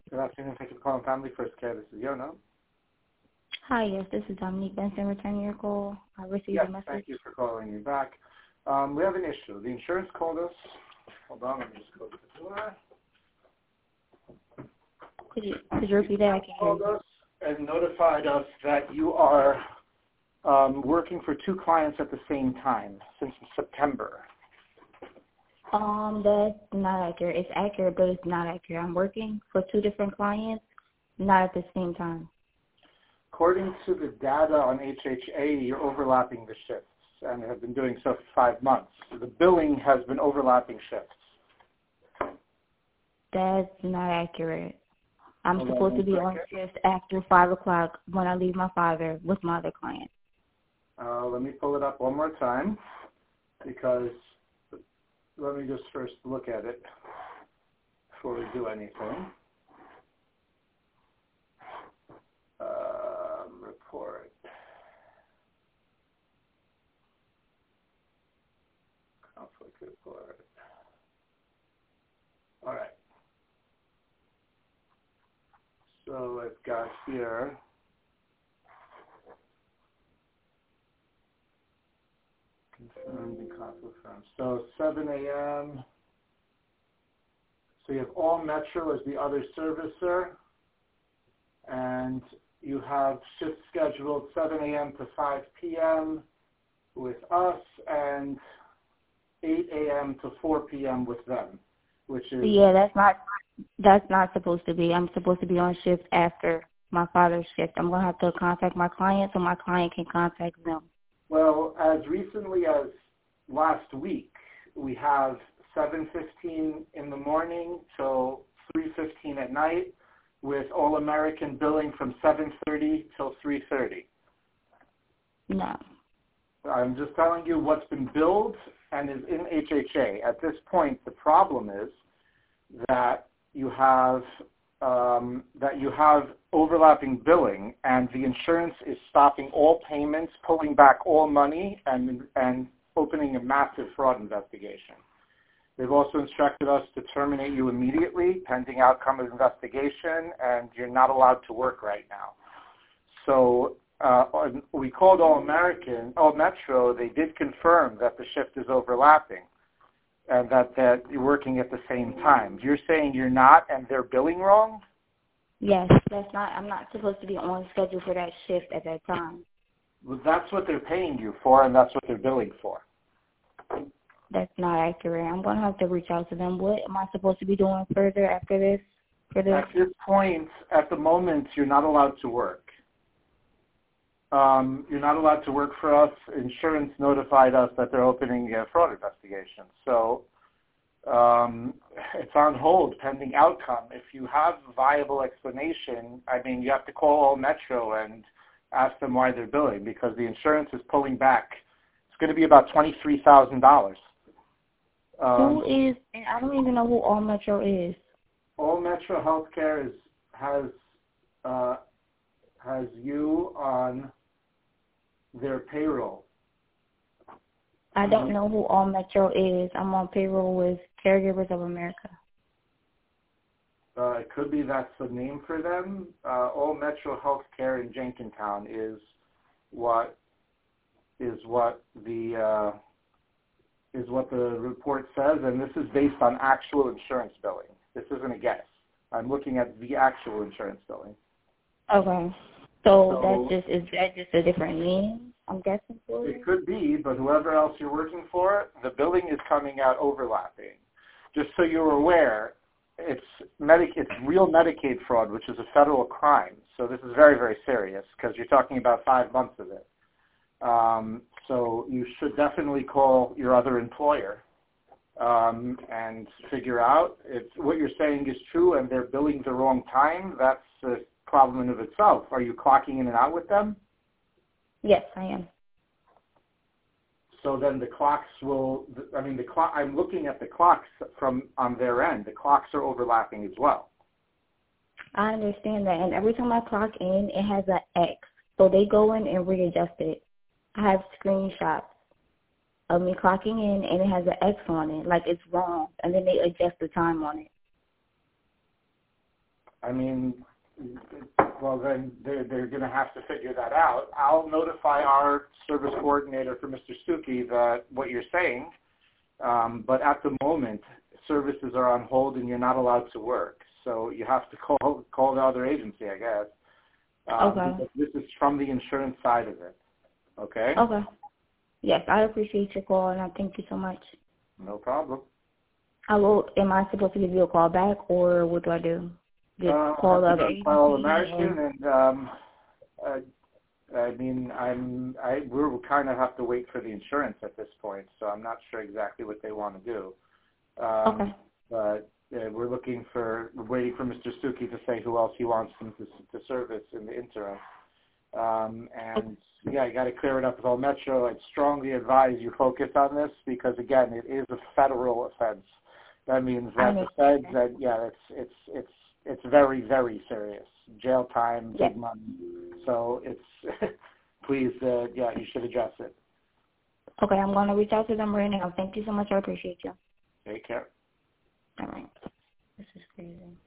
Good afternoon. Thank you for calling Family First Care. This is Yona. Hi, yes, this is Dominique Benson returning your call. I received Yes, a message. thank you for calling me back. We have an issue. The insurance called us. Hold on, let me just go to the door. Could you repeat that? I can't hear Called you. us and notified us that you are working for two clients at the same time since September. That's not accurate. It's accurate, but it's not accurate. I'm working for two different clients, not at the same time. According to the data on HHA, you're overlapping the shifts and have been doing so for 5 months. The billing has been overlapping shifts. That's not accurate. I'm Hold on supposed to one be on second. shift after 5 o'clock when I leave my father with my other client. Let me pull it up one more time because let me just first look at it before we do anything. Report. Conflict report. All right. So I've got here confirmed and confirmed. So 7 a.m. So you have All Metro as the other servicer, and you have shifts scheduled 7 a.m. to 5 p.m. with us, and 8 a.m. to 4 p.m. with them, which is... Yeah, that's not supposed to be. I'm supposed to be on shift after my father's shift. I'm going to have to contact my client so my client can contact them. Well, as recently as last week, we have 7:15 in the morning till 3:15 at night, with All American billing from 7:30 till 3:30. No. I'm just telling you what's been billed and is in HHA. At this point, the problem is that you have overlapping billing, and the insurance is stopping all payments, pulling back all money, and opening a massive fraud investigation. They've also instructed us to terminate you immediately, pending outcome of investigation, and you're not allowed to work right now. So we called All Metro. They did confirm that the shift is overlapping and that you're working at the same time. You're saying you're not, and they're billing wrong? Yes, that's not. I'm not supposed to be on schedule for that shift at that time. Well, that's what they're paying you for, and that's what they're billing for. That's not accurate. I'm going to have to reach out to them. What am I supposed to be doing further after this? At this point, at the moment, you're not allowed to work. You're not allowed to work for us. Insurance notified us that they're opening a fraud investigation. So it's on hold pending outcome. If you have a viable explanation, I mean, you have to call All Metro and ask them why they're billing, because the insurance is pulling back. It's going to be about $23,000. Who is? I don't even know who All Metro is. All Metro Healthcare has you on their payroll. I don't know who All Metro is. I'm on payroll with Caregivers of America. It could be that's the name for them. All Metro Healthcare in Jenkintown is what the report says, and this is based on actual insurance billing. This isn't a guess. I'm looking at the actual insurance billing. Okay. So is that just a different name, I'm guessing for it? It could be, but whoever else you're working for, the billing is coming out overlapping. Just so you're aware, it's real Medicaid fraud, which is a federal crime. So this is very, very serious because you're talking about 5 months of it. So you should definitely call your other employer and figure out if what you're saying is true and they're billing the wrong time. That's a problem in of itself. Are you clocking in and out with them? Yes, I am. So then the clocks I'm looking at the clocks from on their end. The clocks are overlapping as well. I understand that, and every time I clock in, it has an X. So they go in and readjust it. I have screenshots of me clocking in, and it has an X on it, like it's wrong, and then they adjust the time on it. I mean, well, then they're going to have to figure that out. I'll notify our service coordinator for Mr. Stuckey that what you're saying, but at the moment, services are on hold and you're not allowed to work. So you have to call the other agency, I guess. Okay. Because this is from the insurance side of it. Okay? Okay. Yes, I appreciate your call, and I thank you so much. No problem. Am I supposed to give you a call back, or what do I do? Just call the other agency? Call American, and I mean, we'll kind of have to wait for the insurance at this point, so I'm not sure exactly what they want to do. Okay. But we're waiting for Mr. Stuckey to say who else he wants him to service in the interim. And yeah, you got to clear it up with All Metro. I'd strongly advise you focus on this because again, it is a federal offense. That means that the feds, it's very, very serious. Jail time, big money. So it's please, you should address it. Okay, I'm going to reach out to them right now. Thank you so much. I appreciate you. Take care. All right. This is crazy.